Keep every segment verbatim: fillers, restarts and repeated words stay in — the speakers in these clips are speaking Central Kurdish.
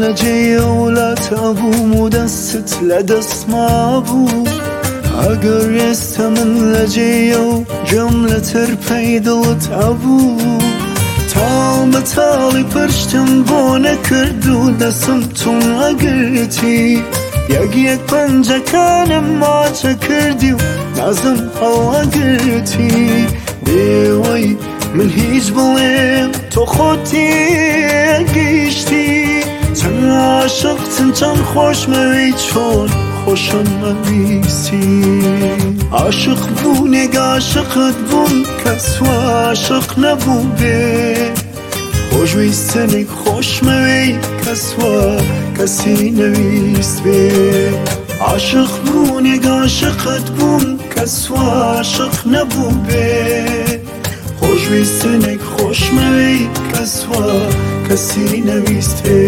لجێیە وڵاتە بووم و دەستت لە دەستما بوو ئەگەر ئێستا من لەجێیە و گوێم لە ترپەی دڵت هەبوو تاڵ بە تاڵی پرشتم بۆ نەکرد و دەسم تون ئەگرتی یەک یەک پەنجەکانم ماچە کردی و نازم هەڵئەگرتی دێوەی من هیچ بڵێم تۆ خۆتی گەیشتی چەند عاشقتم چەند خۆشمەوەی چۆن خۆشم نەویستی عاشق بوونێک عاشقت بوون کەس وا عاشق نەبوو بێ خۆشویستنێک خۆشمەوەی کەس وا کەسی نەویست بێ عاشق بوونێک عاشقت بوون کەس وا عاشق نەبوو بێ خۆشویستنێک خۆشمەوەی کەس وا کەسی نەویست بێ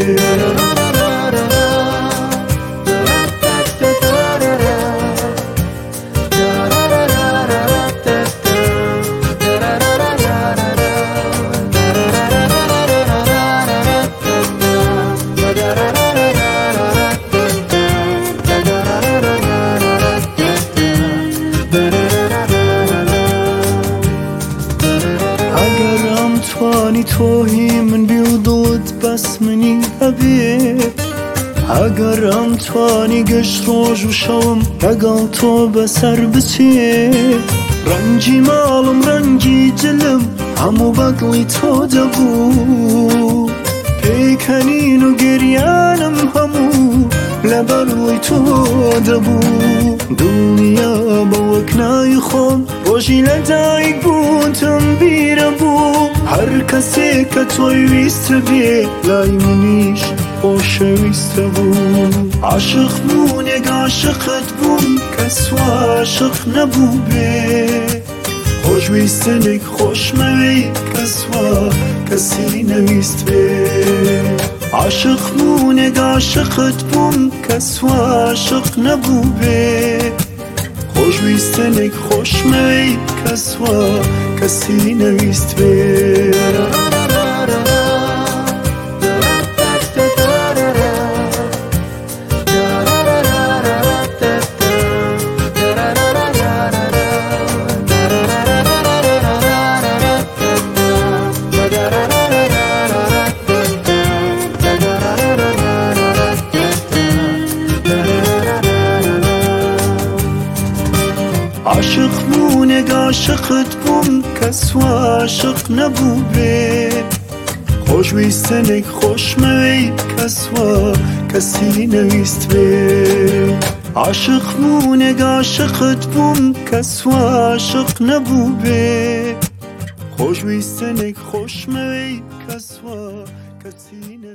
توانی تۆهی من بی و دڵت بەس منی هەبێ ئەگەر ئەم توانی گەشت ڕۆژ و شەوم لەگەڵ تۆ بەسەر بچێ ڕەنگی ماڵم ڕەنگی جلم هەموو بەدڵی تۆ دەبوو پێکەنین و گریانم هەموو لەبەروی تۆ دەبوو دڵنیا بە وەک نای خۆم ڕۆژی لەدایک بووتم بیرە بوو هەر کەسێک کە تۆی ویستە بێ لای منیش خۆشەویستە بوو عاشق بوونێک عاشقت بووم کەس وا عاشق نەبوو بێ خۆشویستنێک خۆشمەوەی کەس وا کەسی نەویست بێ عاشق بوونێک عاشقت بووم کەس وا عاشق نەبوو بێ خۆشویستنێک خۆشمەوەی کەس وا کەسی نەویست بێ عاشق بوونێک عاشقت بووم کەس وا عاشق نەبوو بێ خۆشویستنێک خۆشمەوەی کەس وا کەسی نەویست بێ عاشق بوونێک عاشقت بووم کەس وا عاشق نەبوو بێ خۆشویستنێک خۆشمەوەی کەس وا کەسی